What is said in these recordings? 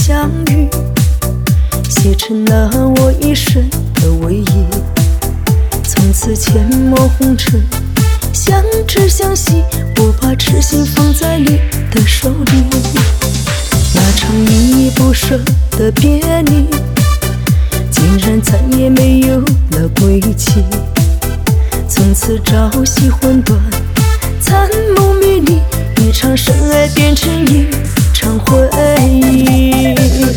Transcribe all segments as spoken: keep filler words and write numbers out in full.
相遇，写成了我一生的唯一。从此阡陌红尘，相知相惜，我把痴心放在你的手里。那场依依不舍的别离，竟然再也没有了归期。从此朝夕混乱，残梦迷离，一场深爱变成一场回忆。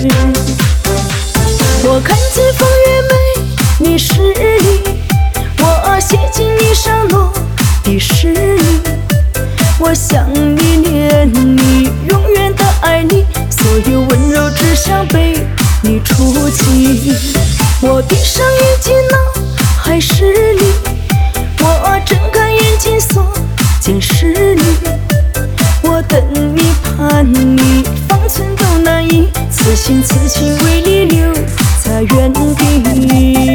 我看见风越美，你是你，我写进你上落的诗里。我想你，念你，永远的爱你，所有温柔只想被你触及。我闭上眼睛脑海是你，我睁开眼睛所见是你。我等你，盼你，方寸都难移，此心此情为你留在原地。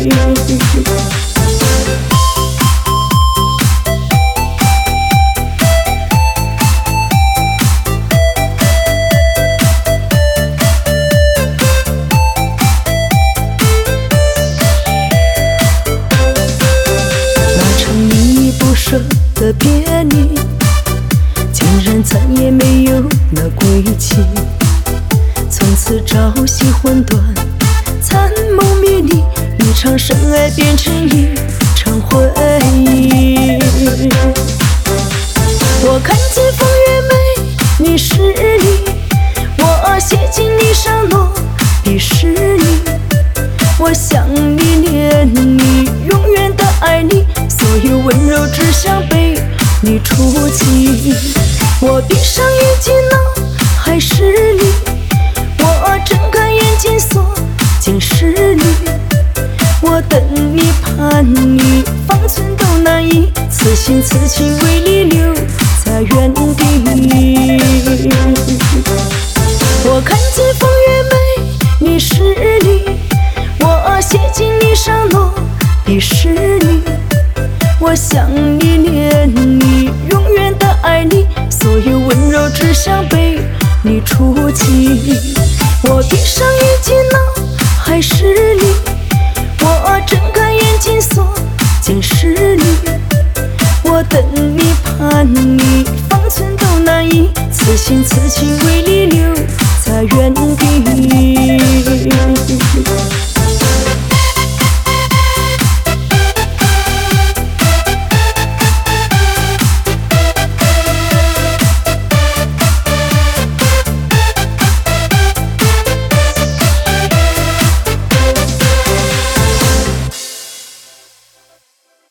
的别离，竟然再也没有了归期。从此朝夕混乱，残梦迷离，一场深爱变成一场回忆。我看见风越美，你是你，我写进你上落的诗里。我想你，念你，永远的爱你，所有温柔只想被你触及。我闭上眼睛脑海是你，我睁开眼睛所见是你。我等你，盼你，方寸都难移，此心此情为你留在原地。我看见风越美，你是你，我写进你上落的诗里。我想你，念你，永远的爱你，所有温柔只想被你触及。我闭上眼睛脑海是你，我睁开眼睛所见是你。我等你，盼你，